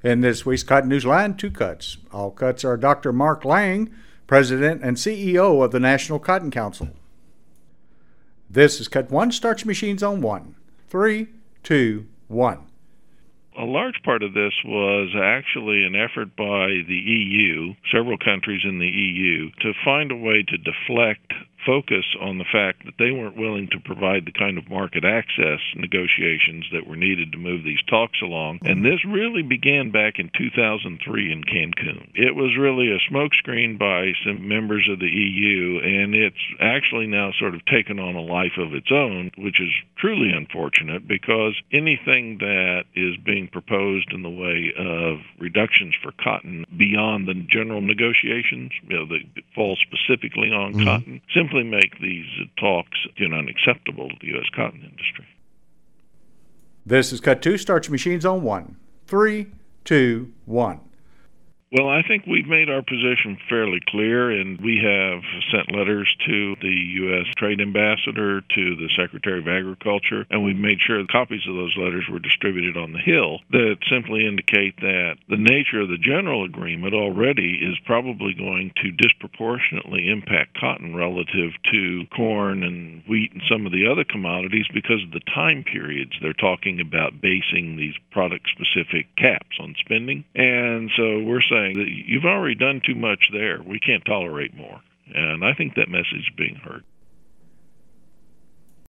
In this week's Cotton News Line, two cuts. All cuts are Dr. Mark Lang, President and CEO of the National Cotton Council. This is Cut 1, Starch Machines on 1. 3, 2, 1. A large part of this was actually an effort by the EU, several countries in the EU, to find a way to deflect focus on the fact that they weren't willing to provide the kind of market access negotiations that were needed to move these talks along. And this really began back in 2003 in Cancun. It was really a smokescreen by some members of the EU, and it's actually now sort of taken on a life of its own, which is truly unfortunate because anything that is being proposed in the way of reductions for cotton beyond the general negotiations, that fall specifically on cotton, simply make these talks unacceptable to the U.S. cotton industry. This is Cut 2, Starch Machines on 1. 3, 2, 1. Well, I think we've made our position fairly clear, and we have sent letters to the U.S. Trade Ambassador, to the Secretary of Agriculture, and we've made sure copies of those letters were distributed on the Hill that simply indicate that the nature of the general agreement already is probably going to disproportionately impact cotton relative to corn and wheat and some of the other commodities because of the time periods. They're talking about basing these product-specific caps on spending, and so we're saying that you've already done too much there. We can't tolerate more. And I think that message is being heard.